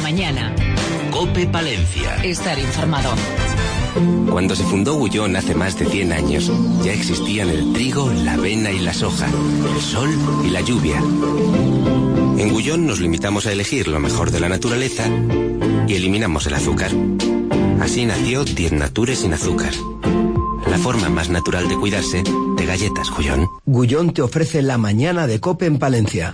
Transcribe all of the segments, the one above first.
mañana. COPE Palencia. Estar informado. Cuando se fundó Gullón hace más de 100 años, ya existían el trigo, la avena y la soja, el sol y la lluvia. En Gullón nos limitamos a elegir lo mejor de la naturaleza y eliminamos el azúcar. Así nació 10 Nature sin azúcar. La forma más natural de cuidarse de galletas Gullón. Gullón te ofrece la mañana de COPE en Palencia.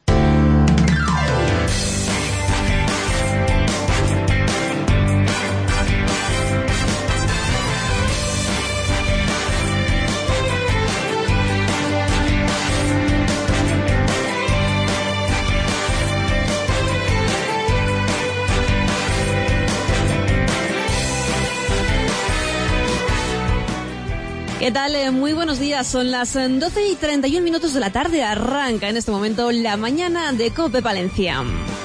¿Qué tal? Muy buenos días. Son las 12:31 de la tarde. Arranca en este momento la mañana de COPE Palencia.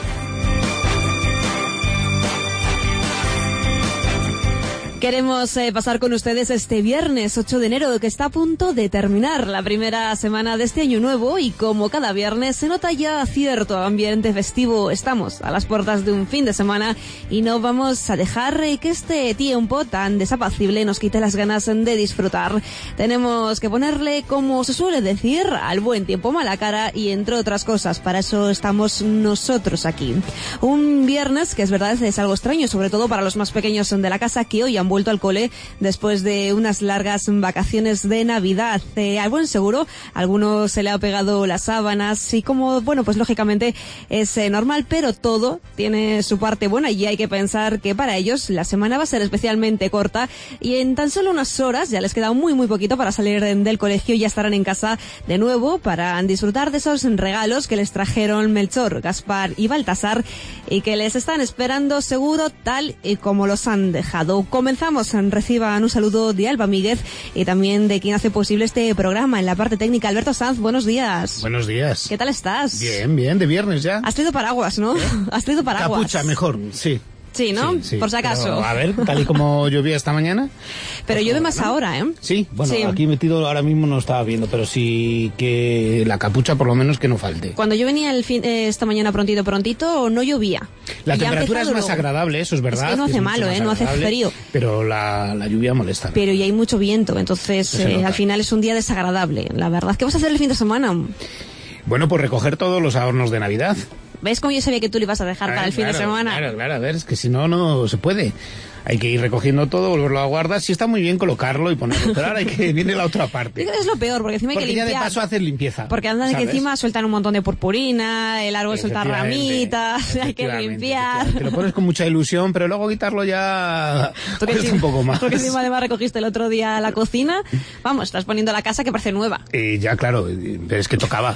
Queremos pasar con ustedes este viernes 8 de enero, que está a punto de terminar la primera semana de este año nuevo, y como cada viernes se nota ya cierto ambiente festivo. Estamos a las puertas de un fin de semana y no vamos a dejar que este tiempo tan desapacible nos quite las ganas de disfrutar. Tenemos que ponerle, como se suele decir, al buen tiempo mala cara, y entre otras cosas, para eso estamos nosotros aquí. Un viernes que es verdad es algo extraño, sobre todo para los más pequeños de la casa, que hoy han vuelto al cole después de unas largas vacaciones de Navidad. Al buen seguro, a algunos se le ha pegado las sábanas y como, bueno, pues lógicamente es normal, pero todo tiene su parte buena y hay que pensar que para ellos la semana va a ser especialmente corta y en tan solo unas horas ya les queda muy poquito para salir del colegio y ya estarán en casa de nuevo para disfrutar de esos regalos que les trajeron Melchor, Gaspar y Baltasar y que les están esperando seguro tal y como los han dejado. Comenzamos. Reciban un saludo de Alba Míguez y también de quien hace posible este programa en la parte técnica, Alberto Sanz. Buenos días. Buenos días. ¿Qué tal estás? Bien, de viernes ya. Has traído paraguas, ¿no? Has traído paraguas. Capucha, mejor, sí. Sí, ¿no? Sí. Por si acaso. Pero, a ver, tal y como llovía esta mañana. Pero llueve más ahora, ¿eh? Sí, bueno, sí. Aquí metido ahora mismo no estaba viendo, pero sí que la capucha por lo menos que no falte. Cuando yo venía esta mañana prontito, no llovía. La temperatura es más agradable, eso es verdad. Es que no hace malo, no hace frío. Pero la lluvia molesta. Pero y hay mucho viento, entonces al final es un día desagradable. La verdad, ¿qué vas a hacer el fin de semana? Bueno, pues recoger todos los adornos de Navidad. ¿Ves cómo yo sabía que tú lo ibas a dejar para el fin de semana? Claro, a ver, es que si no se puede. Hay que ir recogiendo todo, volverlo a guardar. Sí está muy bien colocarlo y ponerlo, pero ahora viene la otra parte. Es lo peor, porque encima hay que limpiar. Porque ya de paso hacer limpieza. Porque andan que encima sueltan un montón de purpurina, el árbol suelta ramitas, hay que limpiar. Te lo pones con mucha ilusión, pero luego quitarlo ya cuesta un poco más. Porque encima además recogiste el otro día la cocina. Vamos, estás poniendo la casa que parece nueva. Ya, claro, pero es que tocaba.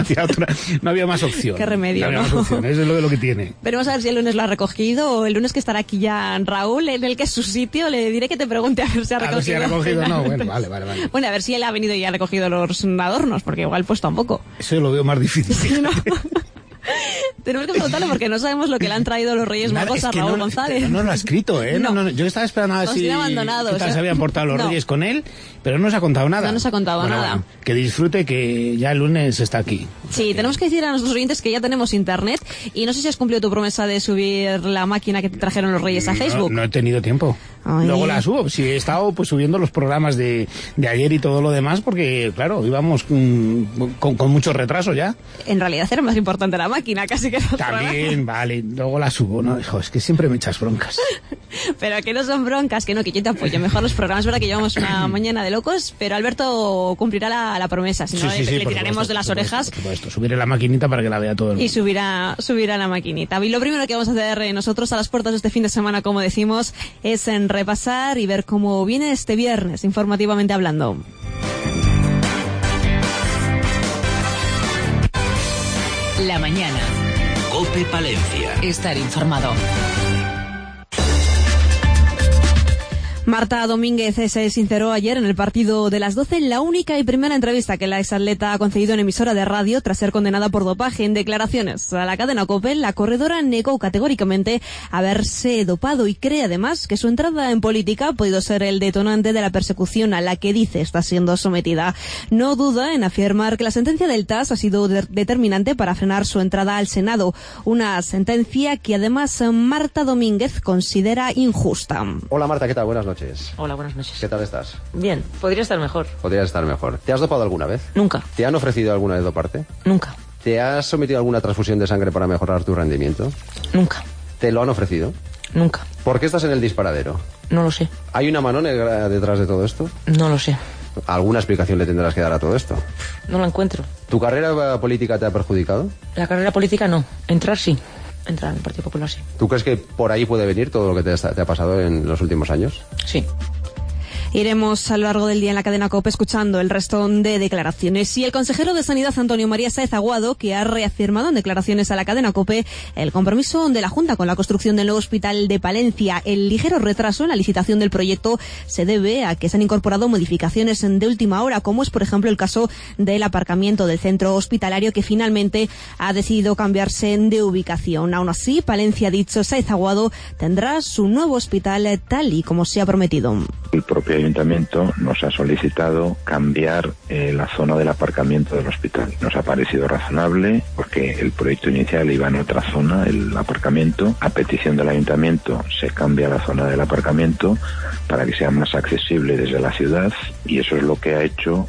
No había más opción. Qué remedio, no había más opción, eso es lo que tiene. Pero vamos a ver si el lunes lo ha recogido o el lunes que estará aquí ya Raúl, en el que es su sitio, le diré que te pregunte a ver si ha recogido. A ver si ha recogido, no, bueno, vale. Bueno, a ver si él ha venido y ha recogido los adornos, porque igual pues tampoco. Eso lo veo más difícil. Sí, ¿no? Tenemos que preguntarle porque no sabemos lo que le han traído los Reyes Magos a Raúl González. No lo ha escrito, ¿eh? No. Yo estaba esperando a ver si se habían portado los Reyes con él, pero no nos ha contado nada. No nos ha contado nada. Que disfrute, que ya el lunes está aquí. Sí, tenemos que decir a nuestros oyentes que ya tenemos internet y no sé si has cumplido tu promesa de subir la máquina que te trajeron los Reyes a Facebook. No he tenido tiempo. Ay. Luego la subo. Sí, he estado pues subiendo los programas de ayer y todo lo demás porque, claro, íbamos con mucho retraso ya. En realidad era más importante la máquina, casi que los También, vale, luego la subo, ¿no? Hijo, es que siempre me echas broncas. Pero que no son broncas, que yo te apoyo. Mejor los programas, es verdad que llevamos una mañana de locos, pero Alberto cumplirá la promesa, si no le tiraremos de las orejas. Por supuesto, subiré la maquinita para que la vea todo el mundo. Y subirá la maquinita. Y lo primero que vamos a hacer nosotros a las puertas de este fin de semana, como decimos, es repasar y ver cómo viene este viernes, informativamente hablando. La mañana. COPE Palencia. Estar informado. Marta Domínguez se sinceró ayer en el partido de las 12 en la única y primera entrevista que la exatleta ha concedido en emisora de radio tras ser condenada por dopaje. En declaraciones a la cadena COPE, la corredora negó categóricamente haberse dopado y cree además que su entrada en política ha podido ser el detonante de la persecución a la que dice está siendo sometida. No duda en afirmar que la sentencia del TAS ha sido determinante para frenar su entrada al Senado, una sentencia que además Marta Domínguez considera injusta. Hola Marta, ¿qué tal? Buenas noches. Hola, buenas noches. ¿Qué tal estás? Bien, podría estar mejor. Podrías estar mejor. ¿Te has dopado alguna vez? Nunca. ¿Te han ofrecido alguna vez doparte? Nunca. ¿Te has sometido a alguna transfusión de sangre para mejorar tu rendimiento? Nunca. ¿Te lo han ofrecido? Nunca. ¿Por qué estás en el disparadero? No lo sé. ¿Hay una mano negra detrás de todo esto? No lo sé. ¿Alguna explicación le tendrás que dar a todo esto? No la encuentro. ¿Tu carrera política te ha perjudicado? La carrera política no. Entrar sí. Entrar en el Partido Popular sí. ¿Tú crees que por ahí puede venir todo lo que te ha pasado en los últimos años? Sí. Iremos a lo largo del día en la cadena COPE escuchando el resto de declaraciones. Y el consejero de Sanidad, Antonio María Sáez Aguado, que ha reafirmado en declaraciones a la cadena COPE el compromiso de la Junta con la construcción del nuevo hospital de Palencia. El ligero retraso en la licitación del proyecto se debe a que se han incorporado modificaciones de última hora, como es, por ejemplo, el caso del aparcamiento del centro hospitalario, que finalmente ha decidido cambiarse de ubicación. Aún así, Palencia, ha dicho Sáez Aguado, tendrá su nuevo hospital tal y como se ha prometido. El propio Ayuntamiento nos ha solicitado cambiar la zona del aparcamiento del hospital. Nos ha parecido razonable porque el proyecto inicial iba en otra zona, el aparcamiento. A petición del Ayuntamiento se cambia la zona del aparcamiento para que sea más accesible desde la ciudad, y eso es lo que ha hecho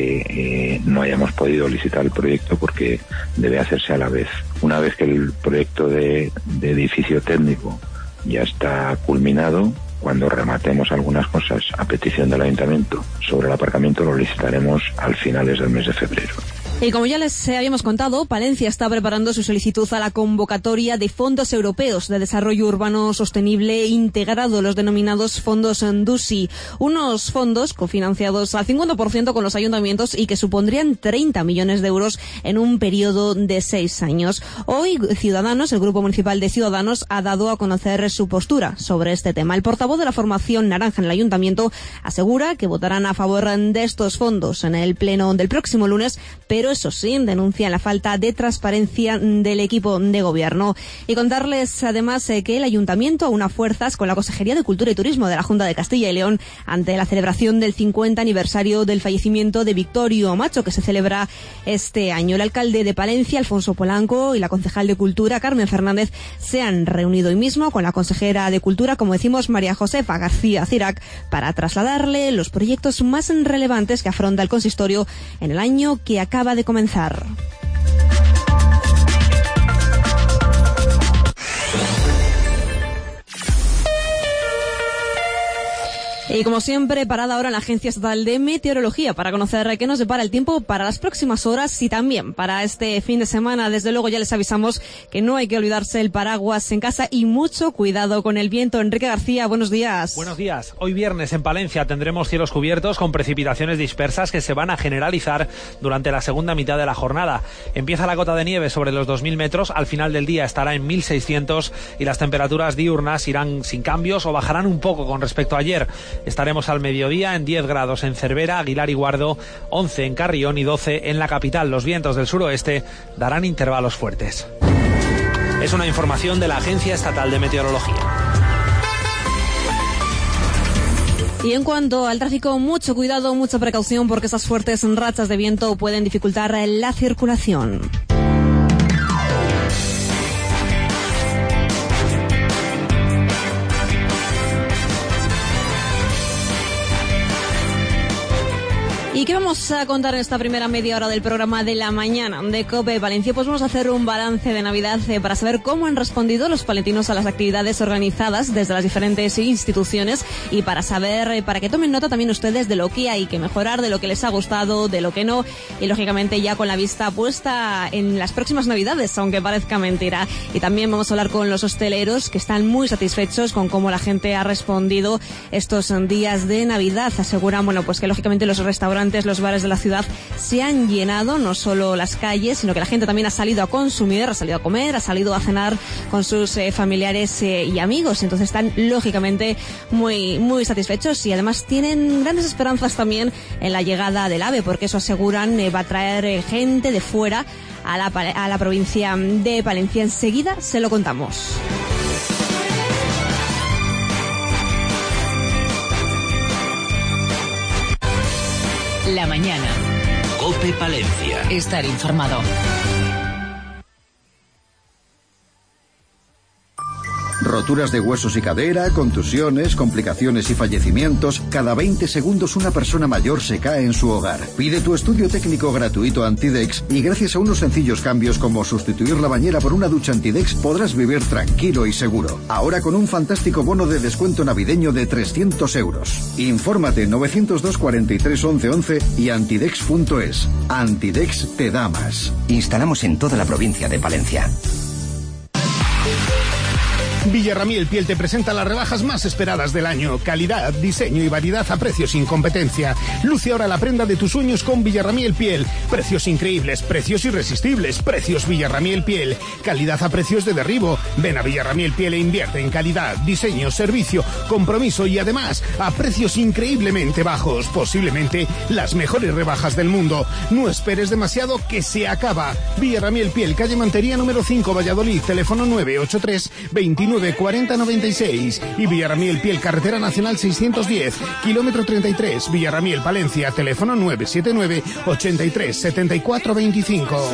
que no hayamos podido licitar el proyecto porque debe hacerse a la vez. Una vez que el proyecto de edificio técnico ya está culminado, cuando rematemos algunas cosas a petición del Ayuntamiento sobre el aparcamiento, lo licitaremos al finales del mes de febrero. Y como ya les habíamos contado, Palencia está preparando su solicitud a la convocatoria de fondos europeos de desarrollo urbano sostenible integrado, los denominados fondos DUSI, unos fondos cofinanciados al 50% con los ayuntamientos y que supondrían 30 millones de euros en un periodo de 6 años. Hoy Ciudadanos, el Grupo Municipal de Ciudadanos, ha dado a conocer su postura sobre este tema. El portavoz de la formación naranja en el ayuntamiento asegura que votarán a favor de estos fondos en el pleno del próximo lunes, pero eso sí, denuncian la falta de transparencia del equipo de gobierno. Y contarles además que el ayuntamiento aúna fuerzas con la Consejería de Cultura y Turismo de la Junta de Castilla y León ante la celebración del 50 aniversario del fallecimiento de Victorio Macho, que se celebra este año. El alcalde de Palencia, Alfonso Polanco, y la concejal de Cultura, Carmen Fernández, se han reunido hoy mismo con la consejera de Cultura, como decimos, María Josefa García Cirac, para trasladarle los proyectos más relevantes que afronta el consistorio en el año que acaba de comenzar. Y como siempre, parada ahora en la Agencia Estatal de Meteorología para conocer qué nos depara el tiempo para las próximas horas y también para este fin de semana. Desde luego ya les avisamos que no hay que olvidarse el paraguas en casa y mucho cuidado con el viento. Enrique García, buenos días. Buenos días. Hoy viernes en Palencia tendremos cielos cubiertos con precipitaciones dispersas que se van a generalizar durante la segunda mitad de la jornada. Empieza la cota de nieve sobre los 2.000 metros, al final del día estará en 1.600 y las temperaturas diurnas irán sin cambios o bajarán un poco con respecto a ayer. Estaremos al mediodía en 10 grados en Cervera, Aguilar y Guardo, 11 en Carrión y 12 en la capital. Los vientos del suroeste darán intervalos fuertes. Es una información de la Agencia Estatal de Meteorología. Y en cuanto al tráfico, mucho cuidado, mucha precaución, porque esas fuertes rachas de viento pueden dificultar la circulación. ¿Y qué vamos a contar en esta primera media hora del programa de la mañana de COPE Palencia? Pues vamos a hacer un balance de Navidad para saber cómo han respondido los palentinos a las actividades organizadas desde las diferentes instituciones y para saber, para que tomen nota también ustedes de lo que hay que mejorar, de lo que les ha gustado, de lo que no, y lógicamente ya con la vista puesta en las próximas Navidades, aunque parezca mentira. Y también vamos a hablar con los hosteleros, que están muy satisfechos con cómo la gente ha respondido estos días de Navidad. Aseguran, bueno, pues que lógicamente los restaurantes, los bares lugares de la ciudad se han llenado, no solo las calles, sino que la gente también ha salido a consumir, ha salido a comer, ha salido a cenar con sus familiares y amigos. Entonces están lógicamente muy, muy satisfechos y además tienen grandes esperanzas también en la llegada del AVE, porque eso aseguran va a traer gente de fuera a la provincia de Palencia. Enseguida se lo contamos. La mañana. COPE Palencia. Estar informado. Roturas de huesos y cadera, contusiones, complicaciones y fallecimientos. Cada 20 segundos una persona mayor se cae en su hogar. Pide tu estudio técnico gratuito Antidex y gracias a unos sencillos cambios como sustituir la bañera por una ducha Antidex podrás vivir tranquilo y seguro. Ahora con un fantástico bono de descuento navideño de 300 euros. Infórmate 902 43 11 11 y antidex.es. Antidex te da más. Instalamos en toda la provincia de Palencia. Villarramiel Piel te presenta las rebajas más esperadas del año. Calidad, diseño y variedad a precios sin competencia. Luce ahora la prenda de tus sueños con Villarramiel Piel. Precios increíbles, precios irresistibles, precios Villarramiel Piel. Calidad a precios de derribo. Ven a Villarramiel Piel e invierte en calidad, diseño, servicio, compromiso y además a precios increíblemente bajos. Posiblemente las mejores rebajas del mundo. No esperes demasiado que se acaba. Villarramiel Piel, calle Mantería número 5, Valladolid, teléfono 983 29 40 96 y Villarramiel Piel, carretera nacional 610, kilómetro 33, Villarramiel Palencia, teléfono 979 83 74 25.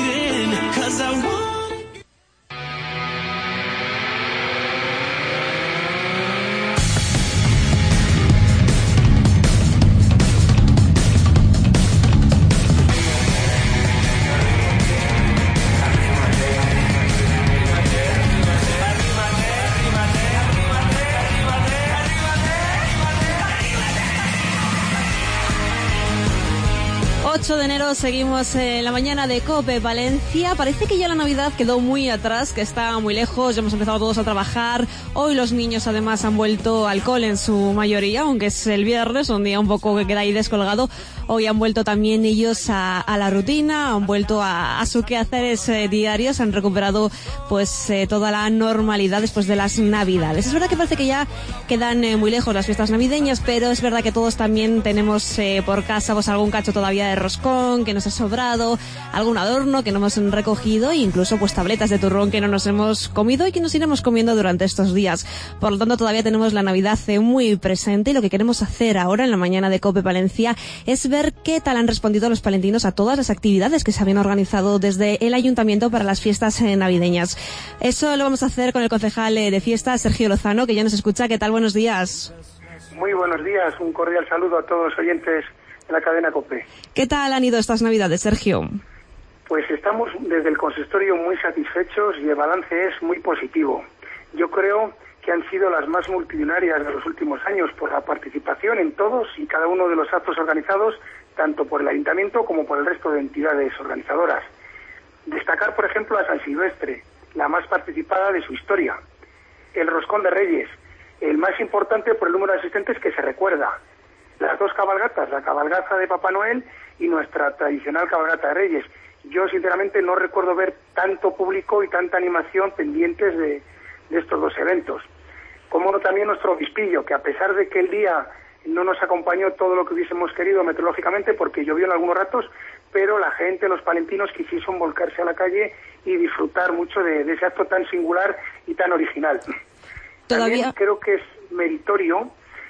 De enero seguimos en la mañana de COPE Palencia. Parece que ya la Navidad quedó muy atrás, que está muy lejos, ya hemos empezado todos a trabajar. Hoy los niños además han vuelto al cole en su mayoría, aunque es el viernes, un día un poco que queda ahí descolgado. Hoy han vuelto también ellos a la rutina, han vuelto a su quehaceres diarios, han recuperado pues toda la normalidad después de las Navidades. Es verdad que parece que ya quedan muy lejos las fiestas navideñas, pero es verdad que todos también tenemos por casa pues algún cacho todavía de roscón que nos ha sobrado, algún adorno que no hemos recogido e incluso pues tabletas de turrón que no nos hemos comido y que nos iremos comiendo durante estos días. Por lo tanto, todavía tenemos la Navidad muy presente y lo que queremos hacer ahora en la mañana de COPE Palencia es ver qué tal han respondido los palentinos a todas las actividades que se habían organizado desde el Ayuntamiento para las fiestas navideñas. Eso lo vamos a hacer con el concejal de fiestas, Sergio Lozano, que ya nos escucha. ¿Qué tal? Buenos días. Muy buenos días. Un cordial saludo a todos los oyentes de la cadena COPE. ¿Qué tal han ido estas Navidades, Sergio? Pues estamos desde el consistorio muy satisfechos y el balance es muy positivo. Yo creo que han sido las más multitudinarias de los últimos años por la participación en todos y cada uno de los actos organizados, tanto por el Ayuntamiento como por el resto de entidades organizadoras. Destacar, por ejemplo, a San Silvestre, la más participada de su historia. El Roscón de Reyes, el más importante por el número de asistentes que se recuerda. Las dos cabalgatas, la cabalgata de Papá Noel y nuestra tradicional cabalgata de Reyes. Yo, sinceramente, no recuerdo ver tanto público y tanta animación pendientes de estos dos eventos. Como no, también nuestro obispillo, que a pesar de que el día no nos acompañó todo lo que hubiésemos querido meteorológicamente, porque llovió en algunos ratos, pero la gente, los palentinos, quisieron volcarse a la calle y disfrutar mucho de ese acto tan singular y tan original. También creo que es meritorio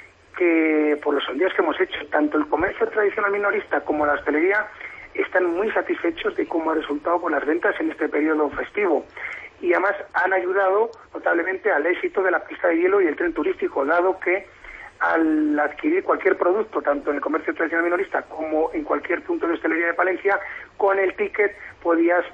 que por los sondeos que hemos hecho, tanto el comercio tradicional minorista como la hostelería están muy satisfechos de cómo ha resultado con las ventas en este periodo festivo. Y además han ayudado notablemente al éxito de la pista de hielo y el tren turístico, dado que al adquirir cualquier producto, tanto en el comercio tradicional minorista como en cualquier punto de hostelería de Palencia, con el ticket podías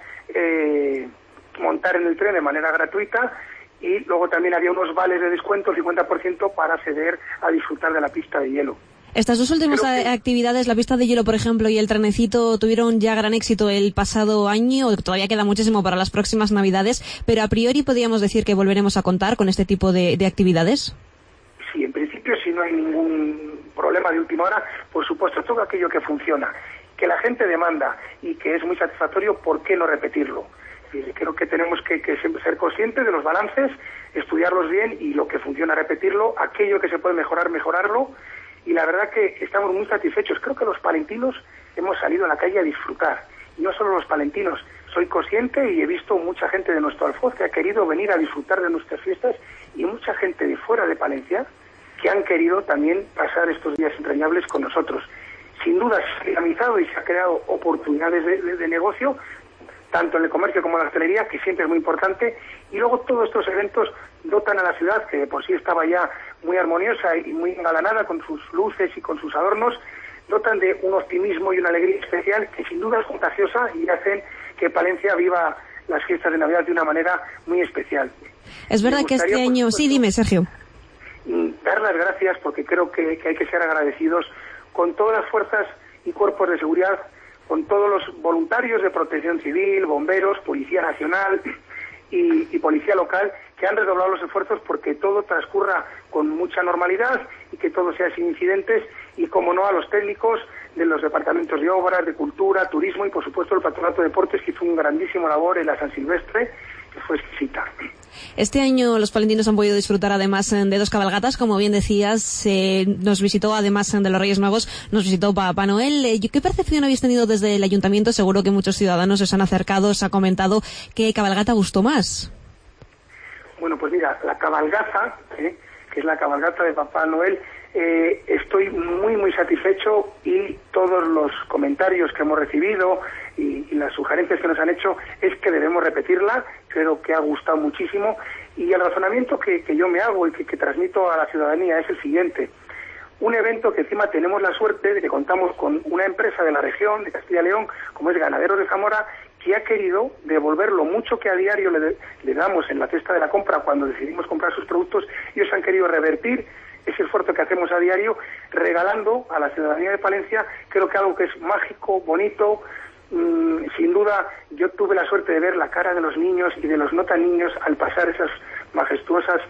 montar en el tren de manera gratuita y luego también había unos vales de descuento, 50%, para acceder a disfrutar de la pista de hielo. Estas dos últimas actividades, la pista de hielo, por ejemplo, y el trenecito, tuvieron ya gran éxito el pasado año, todavía queda muchísimo para las próximas Navidades, pero a priori podríamos decir que volveremos a contar con este tipo de actividades. Sí, en principio, si no hay ningún problema de última hora, por supuesto, todo aquello que funciona, que la gente demanda y que es muy satisfactorio, ¿por qué no repetirlo? Creo que tenemos que siempre ser conscientes de los balances, estudiarlos bien y lo que funciona repetirlo, aquello que se puede mejorar, mejorarlo, y la verdad que estamos muy satisfechos. Creo que los palentinos hemos salido a la calle a disfrutar, y no solo los palentinos, soy consciente y he visto mucha gente de nuestro Alfoz que ha querido venir a disfrutar de nuestras fiestas y mucha gente de fuera de Palencia que han querido también pasar estos días entrañables con nosotros. Sin duda se ha dinamizado y se ha creado oportunidades de negocio, tanto en el comercio como en la hostelería, que siempre es muy importante, y luego todos estos eventos dotan a la ciudad, que de por sí estaba ya muy armoniosa y muy engalanada con sus luces y con sus adornos, dotan de un optimismo y una alegría especial que sin duda es contagiosa y hacen que Palencia viva las fiestas de Navidad de una manera muy especial. Es verdad que este año... Sí, dime, Sergio. Dar las gracias, porque creo que hay que ser agradecidos con todas las fuerzas y cuerpos de seguridad, con todos los voluntarios de protección civil, bomberos, Policía Nacional y Policía Local, que han redoblado los esfuerzos porque todo transcurra con mucha normalidad y que todo sea sin incidentes, y como no a los técnicos de los departamentos de obras, de cultura, turismo y por supuesto el Patronato de Deportes, que hizo un grandísimo labor en la San Silvestre, que fue exquisita. Este año los palentinos han podido disfrutar además de 2 cabalgatas, como bien decías, nos visitó además de los Reyes Magos, nos visitó Papá Noel. ¿Qué percepción habéis tenido desde el Ayuntamiento? Seguro que muchos ciudadanos os han acercado, os ha comentado qué cabalgata gustó más. Bueno, pues mira, la cabalgata, que es la cabalgata de Papá Noel, estoy muy satisfecho, y todos los comentarios que hemos recibido y las sugerencias que nos han hecho es que debemos repetirla. Creo que ha gustado muchísimo, y el razonamiento que yo me hago y que transmito a la ciudadanía es el siguiente: un evento que encima tenemos la suerte de que contamos con una empresa de la región de Castilla y León, como es Ganaderos de Zamora, que ha querido devolver lo mucho que a diario le damos en la cesta de la compra cuando decidimos comprar sus productos. Ellos han querido revertir ese esfuerzo que hacemos a diario, regalando a la ciudadanía de Palencia, creo que algo que es mágico, bonito. Sin duda, yo tuve la suerte de ver la cara de los niños y de los no tan niños al pasar esas majestuosas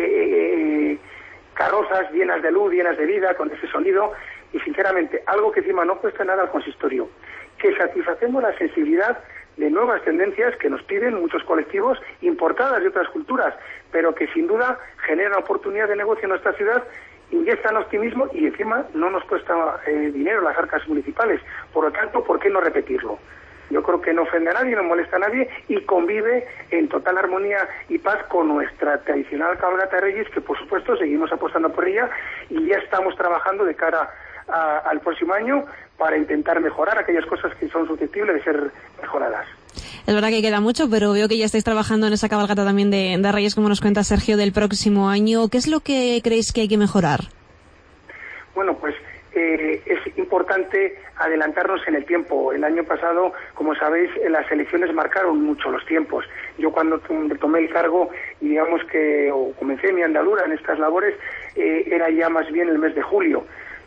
carrozas llenas de luz, llenas de vida, con ese sonido, y sinceramente, algo que encima no cuesta nada al consistorio, que satisfacemos la sensibilidad de nuevas tendencias que nos piden muchos colectivos importadas de otras culturas, pero que sin duda generan oportunidad de negocio en nuestra ciudad, inyectan optimismo y encima no nos cuesta dinero las arcas municipales. Por lo tanto, ¿por qué no repetirlo? Yo creo que no ofende a nadie, no molesta a nadie y convive en total armonía y paz con nuestra tradicional cabalgata de Reyes, que por supuesto seguimos apostando por ella y ya estamos trabajando de cara al próximo año para intentar mejorar aquellas cosas que son susceptibles de ser mejoradas. Es verdad que queda mucho, pero veo que ya estáis trabajando en esa cabalgata también de Reyes, como nos cuenta Sergio, del próximo año. ¿Qué es lo que creéis que hay que mejorar? Bueno, pues es importante adelantarnos en el tiempo. El año pasado, como sabéis, las elecciones marcaron mucho los tiempos. Yo cuando tomé el cargo, y digamos que comencé mi andadura en estas labores, era ya más bien el mes de julio.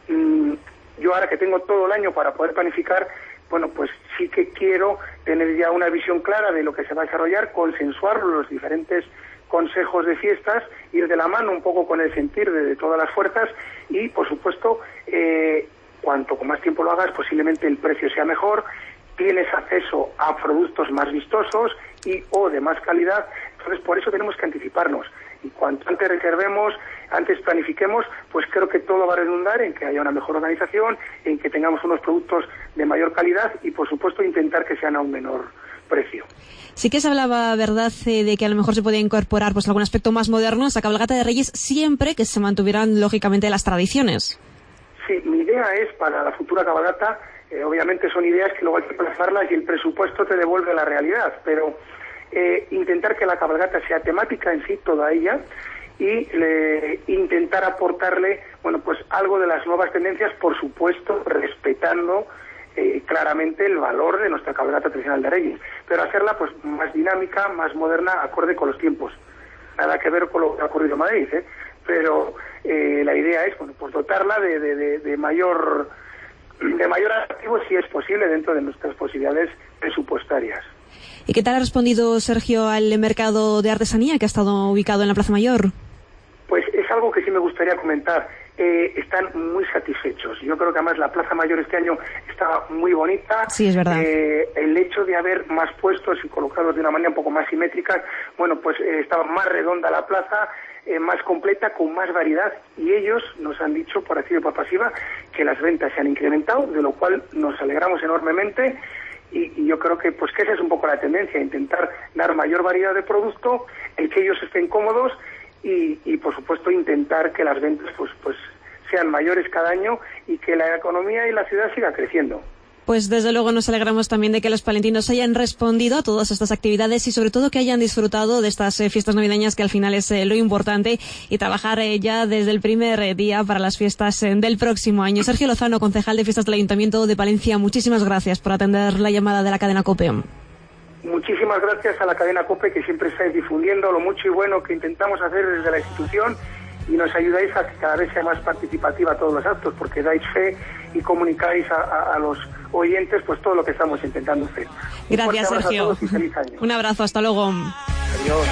Yo ahora que tengo todo el año para poder planificar, bueno, pues sí que quiero tener ya una visión clara de lo que se va a desarrollar, consensuarlo los diferentes consejos de fiestas, ir de la mano un poco con el sentir de todas las fuerzas y, por supuesto, cuanto con más tiempo lo hagas, posiblemente el precio sea mejor, tienes acceso a productos más vistosos y o de más calidad. Entonces, por eso tenemos que anticiparnos. Y cuanto antes reservemos, antes planifiquemos, pues creo que todo va a redundar en que haya una mejor organización, en que tengamos unos productos de mayor calidad y, por supuesto, intentar que sean a un menor precio. Sí que se hablaba, ¿verdad?, de que a lo mejor se podía incorporar pues algún aspecto más moderno a esa cabalgata de Reyes, siempre que se mantuvieran, lógicamente, las tradiciones. Sí, mi idea es, para la futura cabalgata, obviamente son ideas que luego hay que plasmarlas y el presupuesto te devuelve la realidad, pero intentar que la cabalgata sea temática en sí, toda ella, y intentar aportarle, bueno, pues algo de las nuevas tendencias, por supuesto, respetando claramente el valor de nuestra cabalgata tradicional de Reyes, pero hacerla pues más dinámica, más moderna, acorde con los tiempos. Nada que ver con lo que ha ocurrido en Madrid, pero la idea es, bueno, pues dotarla de mayor atractivo, si es posible, dentro de nuestras posibilidades presupuestarias. ¿Y qué tal ha respondido, Sergio, al mercado de artesanía que ha estado ubicado en la Plaza Mayor? Pues es algo que sí me gustaría comentar. están muy satisfechos. Yo creo que además la Plaza Mayor este año estaba muy bonita. Sí, es verdad. El hecho de haber más puestos y colocados de una manera un poco más simétrica, bueno, pues estaba más redonda la plaza, más completa, con más variedad, y ellos nos han dicho por activa y por pasiva que las ventas se han incrementado, de lo cual nos alegramos enormemente. Y yo creo que pues que esa es un poco la tendencia, intentar dar mayor variedad de producto, el que ellos estén cómodos y por supuesto intentar que las ventas pues sean mayores cada año y que la economía y la ciudad siga creciendo. Pues desde luego nos alegramos también de que los palentinos hayan respondido a todas estas actividades y sobre todo que hayan disfrutado de estas fiestas navideñas, que al final es lo importante, y trabajar ya desde el primer día para las fiestas del próximo año. Sergio Lozano, concejal de fiestas del Ayuntamiento de Palencia, muchísimas gracias por atender la llamada de la cadena COPE. Muchísimas gracias a la cadena COPE, que siempre estáis difundiendo lo mucho y bueno que intentamos hacer desde la institución, y nos ayudáis a que cada vez sea más participativa todos los actos, porque dais fe y comunicáis a los oyentes pues todo lo que estamos intentando hacer. Gracias, Sergio. Feliz año. Un abrazo, hasta luego. Adiós.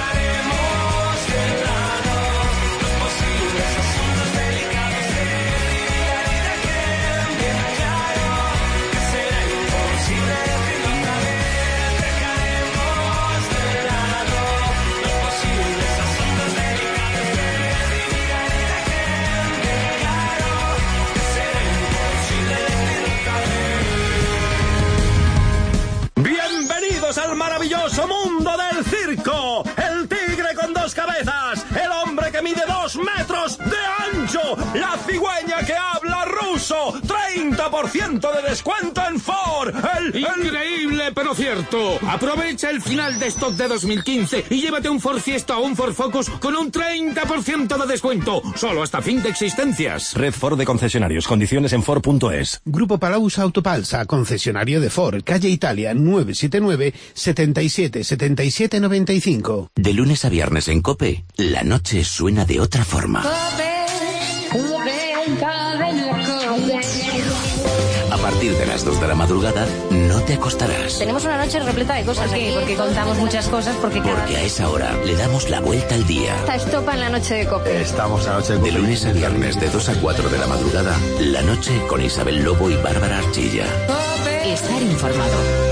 Bienvenidos al maravilloso mundo del circo. El tigre con dos cabezas, el hombre que mide 2 metros de ancho, la cigüeña que habla ruso, 30% de descuento en Ford. Increíble, pero cierto. Aprovecha el final de stock de 2015 y llévate un Ford Fiesta o un Ford Focus con un 30% de descuento, solo hasta fin de existencias. Red Ford de concesionarios, condiciones en Ford.es. Grupo Palaus Autopalsa, concesionario de Ford, calle Italia, 979 77 77 95. De lunes a viernes en COPE, la noche suena de otra forma. A partir de las 2 de la madrugada, no te acostarás. Tenemos una noche repleta de cosas. ¿Por qué? Porque contamos muchas cosas. Porque a esa hora le damos la vuelta al día. Está estopa en la noche de COPE. Estamos en la noche de COPE. De lunes a viernes, de 2 a 4 de la madrugada, la noche con Isabel Lobo y Bárbara Archilla. COPE. Estar informado.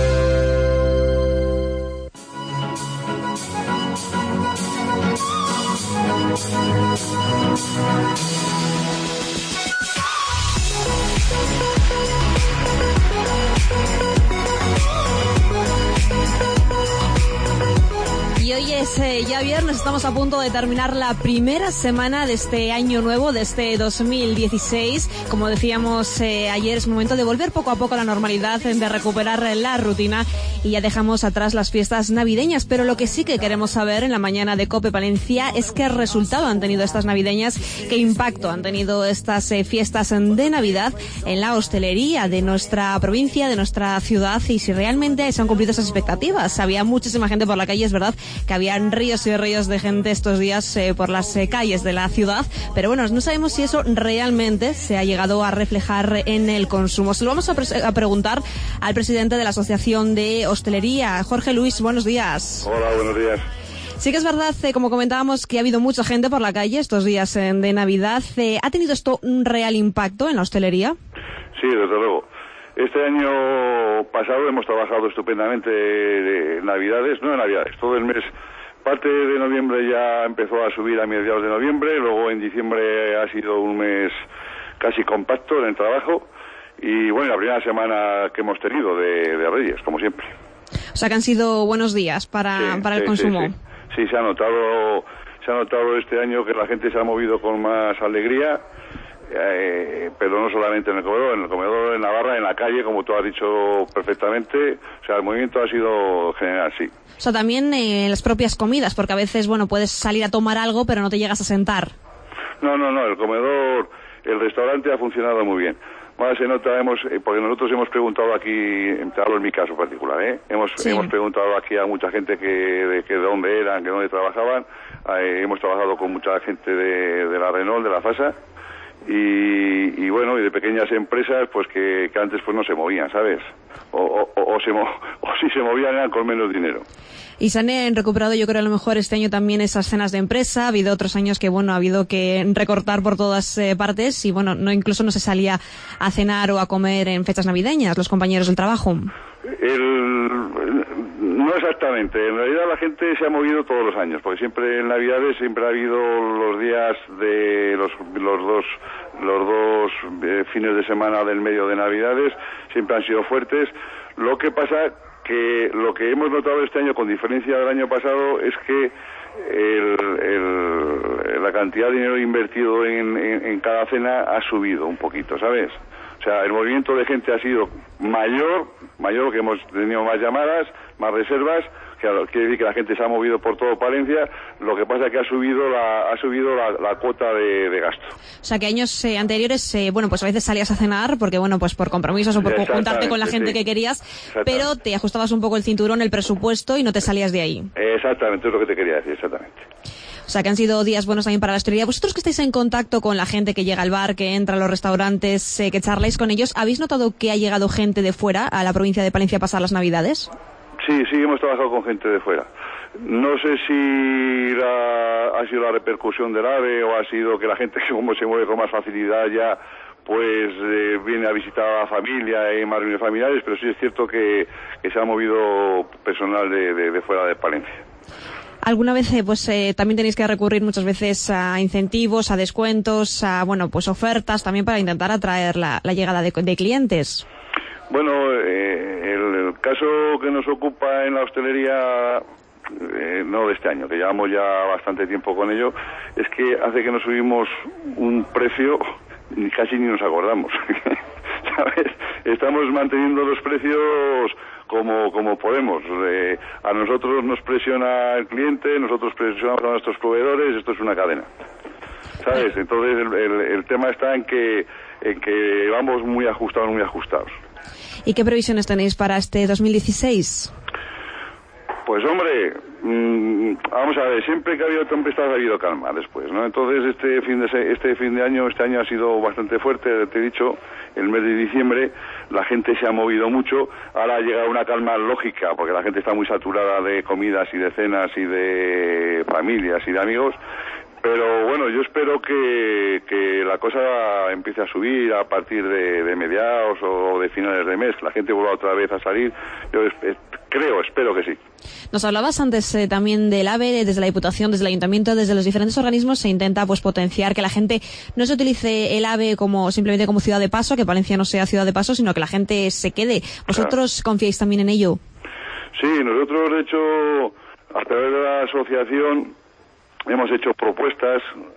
Y hoy es ya viernes, estamos a punto de terminar la primera semana de este año nuevo, de este 2016. Como decíamos ayer, es momento de volver poco a poco a la normalidad, de recuperar la rutina, y ya dejamos atrás las fiestas navideñas. Pero lo que sí que queremos saber en la mañana de COPE Palencia es qué resultado han tenido estas navideñas, qué impacto han tenido estas fiestas de Navidad en la hostelería de nuestra provincia, de nuestra ciudad, y si realmente se han cumplido esas expectativas. Había muchísima gente por la calle, es verdad que habían ríos y ríos de gente estos días por las calles de la ciudad, pero bueno, no sabemos si eso realmente se ha llegado a reflejar en el consumo. Se lo vamos a preguntar al presidente de la Asociación de Hostelería, Jorge Luis. Buenos días. Hola, buenos días. Sí que es verdad, como comentábamos, que ha habido mucha gente por la calle estos días de Navidad. ¿Ha tenido esto un real impacto en la hostelería? Sí, desde luego. Este año pasado hemos trabajado estupendamente Navidades, todo el mes. Parte de noviembre ya empezó a subir a mediados de noviembre, luego en diciembre ha sido un mes casi compacto en el trabajo, y bueno, la primera semana que hemos tenido de Reyes, como siempre. O sea que han sido buenos días para el consumo. Sí, se ha notado este año que la gente se ha movido con más alegría. Pero no solamente en el comedor en Navarra, en la calle, como tú has dicho perfectamente. O sea, el movimiento ha sido general, sí. O sea, también las propias comidas, porque a veces, bueno, puedes salir a tomar algo, pero no te llegas a sentar. No, el comedor, el restaurante ha funcionado muy bien. Más se nota, porque nosotros hemos preguntado aquí, te hablo en mi caso particular, hemos preguntado aquí a mucha gente que de dónde eran, que dónde trabajaban. Hemos trabajado con mucha gente de la Renault, de la FASA, y bueno, y de pequeñas empresas pues que antes pues no se movían, ¿sabes? O si se movían eran con menos dinero. Y se han recuperado, yo creo, a lo mejor este año también esas cenas de empresa. Ha habido otros años que, bueno, ha habido que recortar por todas partes y, bueno, incluso no se salía a cenar o a comer en fechas navideñas, los compañeros del trabajo. No exactamente. En realidad la gente se ha movido todos los años, porque siempre en Navidades siempre ha habido los días de los dos fines de semana del medio de Navidades, siempre han sido fuertes. Lo que pasa que lo que hemos notado este año, con diferencia del año pasado, es que la cantidad de dinero invertido en cada cena ha subido un poquito, ¿sabes? O sea, el movimiento de gente ha sido mayor, que hemos tenido más llamadas, más reservas, que quiere decir que la gente se ha movido por todo Palencia. Lo que pasa es que ha subido la cuota de gasto. O sea, que años anteriores, bueno, pues a veces salías a cenar porque, bueno, pues por compromisos o por juntarte con la gente que querías, pero te ajustabas un poco el cinturón, el presupuesto y no te salías de ahí. Exactamente, es lo que te quería decir, exactamente. O sea, que han sido días buenos también para la hostelería. Vosotros que estáis en contacto con la gente que llega al bar, que entra a los restaurantes, que charláis con ellos, ¿habéis notado que ha llegado gente de fuera a la provincia de Palencia a pasar las Navidades? Sí, hemos trabajado con gente de fuera. No sé si ha sido la repercusión del AVE o ha sido que la gente, como se mueve con más facilidad ya, pues viene a visitar a la familia y más reuniones familiares, pero sí es cierto que se ha movido personal de fuera de Palencia. ¿Alguna vez también tenéis que recurrir muchas veces a incentivos, a descuentos, a pues ofertas también para intentar atraer la llegada de clientes? Bueno, el caso que nos ocupa en la hostelería, no de este año, que llevamos ya bastante tiempo con ello, es que hace que nos subimos un precio y casi ni nos acordamos. ¿Sabes? Estamos manteniendo los precios como podemos. A nosotros nos presiona el cliente, nosotros presionamos a nuestros proveedores, esto es una cadena. ¿Sabes? Entonces el tema está en que vamos muy ajustados. ¿Y qué previsiones tenéis para este 2016? Pues hombre, vamos a ver, siempre que ha habido tempestad ha habido calma después, ¿no? Entonces este año ha sido bastante fuerte, te he dicho, el mes de diciembre la gente se ha movido mucho, ahora ha llegado una calma lógica, porque la gente está muy saturada de comidas y de cenas y de familias y de amigos. Pero bueno, yo espero que la cosa empiece a subir a partir de mediados o de finales de mes, que la gente vuelva otra vez a salir. Yo espero que sí. Nos hablabas antes también del AVE, desde la Diputación, desde el Ayuntamiento, desde los diferentes organismos se intenta potenciar que la gente no se utilice el AVE simplemente como ciudad de paso, que Palencia no sea ciudad de paso, sino que la gente se quede. ¿Vosotros confiáis también en ello? Sí, nosotros de hecho, a través de la asociación hemos hecho propuestas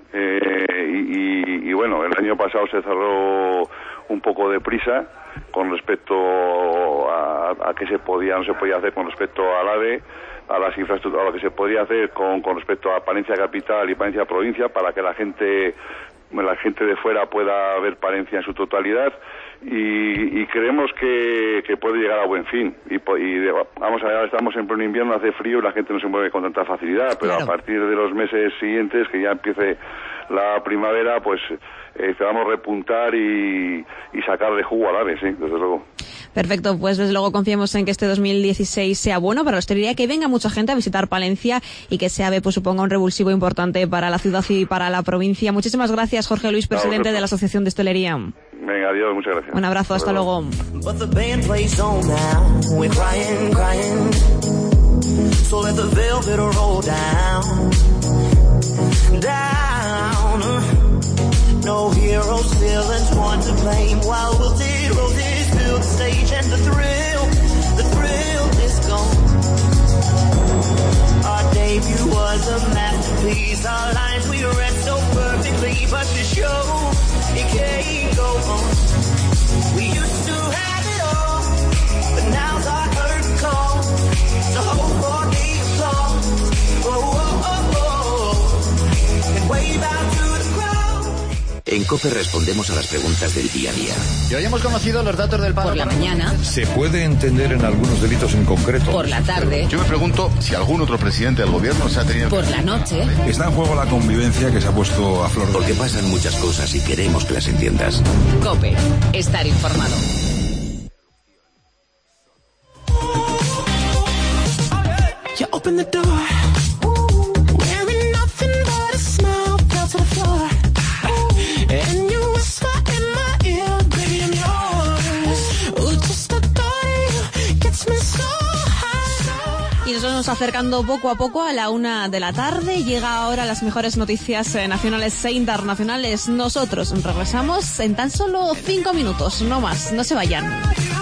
y bueno, el año pasado se cerró un poco de prisa con respecto a qué se podía o no se podía hacer con respecto al AVE, a las infraestructuras, a lo que se podía hacer con respecto a Palencia Capital y Palencia Provincia, para que la gente de fuera pueda ver Palencia en su totalidad, y creemos que puede llegar a buen fin. Vamos a ver, estamos en pleno invierno, hace frío y la gente no se mueve con tanta facilidad, pero claro, a partir de los meses siguientes, que ya empiece la primavera, pues esperamos repuntar y sacar de jugo al AVE, sí, desde luego. Perfecto, pues desde luego confiamos en que este 2016 sea bueno para la hostelería, que venga mucha gente a visitar Palencia y que ese AVE suponga un revulsivo importante para la ciudad y para la provincia. Muchísimas gracias, Jorge Luis, presidente de la Asociación de Hostelería. Venga, adiós, muchas gracias. Un abrazo, hasta luego. No heroes, villains, one to blame. While wilted roses fill the stage, and the thrill is gone. Our debut was a masterpiece. Our lines we read so perfectly, but the show, it can't go on. We used to have it all, but now's our curtain call. So hold for the applause. Oh, oh, oh, oh. And wave out to the crowd. En COPE respondemos a las preguntas del día a día. Y hoy hemos conocido los datos del paro. Por la mañana. ¿Se puede entender en algunos delitos en concreto? Por la tarde. Yo me pregunto si algún otro presidente del gobierno se ha tenido... Por la noche. Está en juego la convivencia que se ha puesto a flor de... Porque pasan muchas cosas y queremos que las entiendas. COPE. Estar informado. You open the door, wearing nothing but a smile, fell to the floor, and you whisper in my ear, baby, I'm yours. Ooh, just the thought of you gets me so high. Y nos vamos acercando poco a poco a la 1 de la tarde. Llega ahora las mejores noticias nacionales e internacionales. Nosotros regresamos en tan solo 5 minutos, no más, no se vayan.